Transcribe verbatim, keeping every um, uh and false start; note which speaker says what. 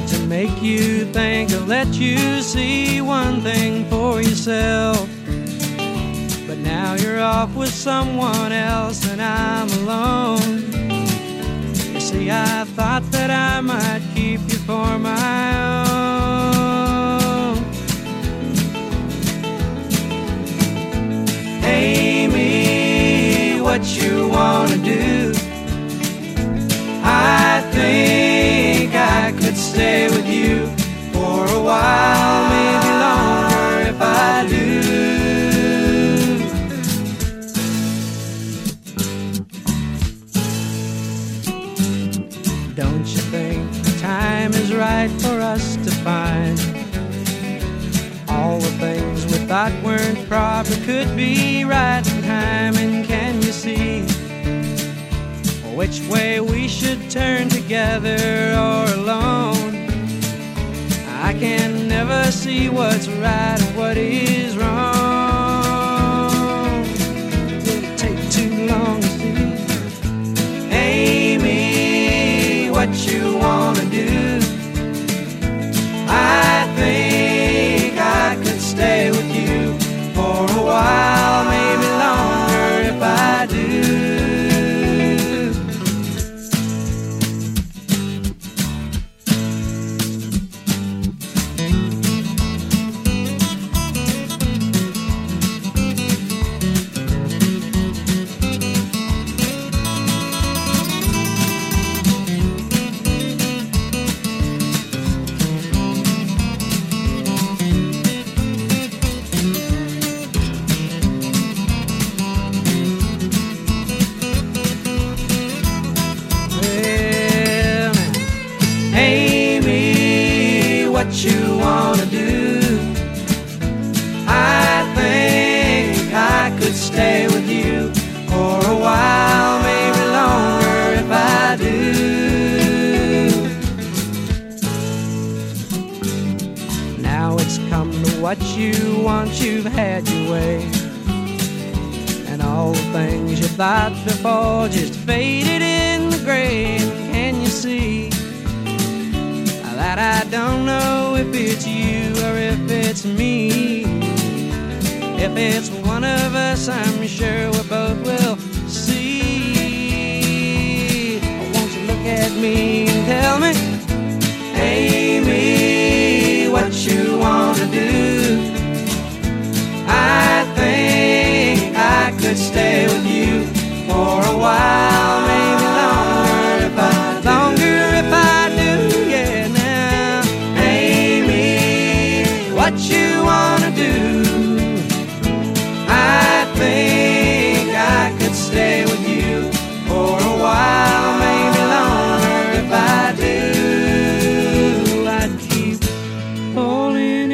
Speaker 1: to make you think or let you see one thing for yourself. But now you're off with someone else and I'm alone. You see, I thought that I might keep you for my own. Amy, what you wanna do? I think I could stay with you for a while, maybe longer if I do. Don't you think the time is right for us to find all the things we thought weren't proper could be right in time? And can you see which way we should turn, together or alone? I can never see what's right and what is wrong. It'll take too long to see. Amy, what you wanna do? I think I could stay with you for a while, maybe longer if I do. What you wanna do? I think I could stay with you for a while, maybe longer if I do. Now it's come to what you want, you've had your way, and all the things you thought before just faded in the gray. Can you see that I don't know if it's you or if it's me? If it's one of us, I'm sure we both will see. Won't you look at me and tell me, Amy, what you wanna do? I think I could stay with you for a while, maybe longer if I longer if I do. Yeah, now, Amy, what you wanna do? I think I could stay with you for a while, maybe longer if I do. I'd keep holding